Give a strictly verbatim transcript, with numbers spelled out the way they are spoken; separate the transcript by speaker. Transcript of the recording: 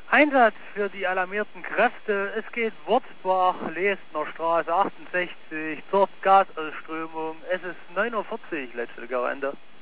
Speaker 1: Einsatz für die alarmierten Kräfte. Es geht Wurzbach, Leestner Straße achtundsechzig zur Gasausströmung. Es ist neun Uhr vierzig, letzte Gerende.